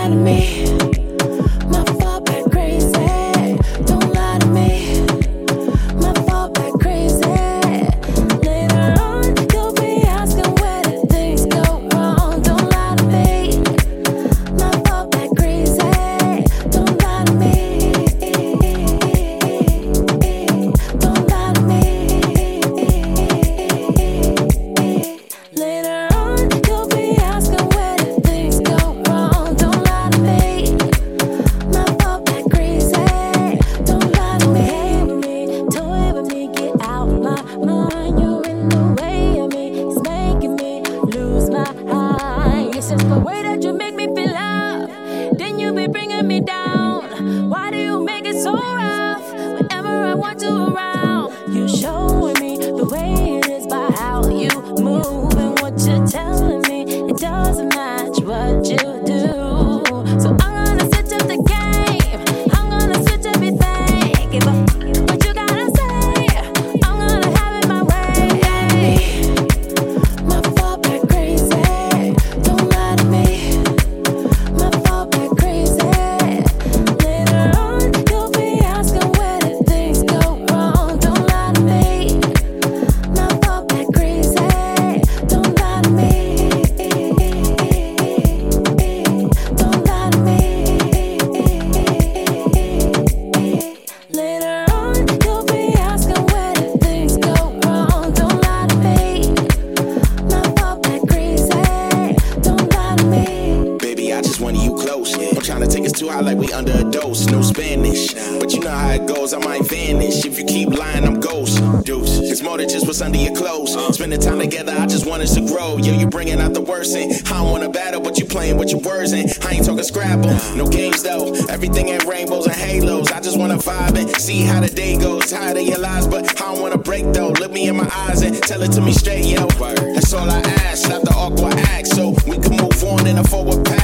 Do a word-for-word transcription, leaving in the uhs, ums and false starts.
lie to me. My fall back crazy. Don't lie to me. My fall back crazy. Later on, you'll be asking where did things go wrong. Don't lie to me. My fall back crazy. Don't lie to me. Don't lie to me. Later on, you'll be asking where did things go wrong. Don't lie to me. My fall back crazy. Don't lie to me. Toy with me, get out my mind. You're in the way of me. It's making me lose my mind. It's just the way that you make me feel love. Then you be bringing me down. Why do you make it so rough? Whenever I want you around, you showing me the way it is by how you move and what you're telling me. It doesn't match what you do. So I'm gonna switch up the game. I'm gonna switch everything. Give up what you gotta say. I'm gonna have it my way. My fall back crazy. Don't lie to me. My fall back crazy. Later on, you'll be asking where did things go wrong. Don't lie to me. My fall back crazy. Don't lie to me. Don't lie to me. Later on, you'll be asking where did things go wrong. Don't lie to me. My fall back crazy. Don't lie to me. Baby, I just wanted you close. I'm trying to take us too high like we under a dose. No Spanish, but you know how it goes. I might vanish if you keep lying. I'm ghost. Deuce. It's more than just what's under your clothes. Spending time together, I just want us to grow. Yeah, you bringing out the worst in. I don't want to battle, but you playing with your words and I ain't talking Scrabble. No games though. Everything ain't rainbows and halos. I just want to vibe and see how the day goes. Tired of your lies, but I don't want to break though. Look me in my eyes and tell it to me straight, yo. That's all I ask. Stop the awkward act so we can move on in a forward path.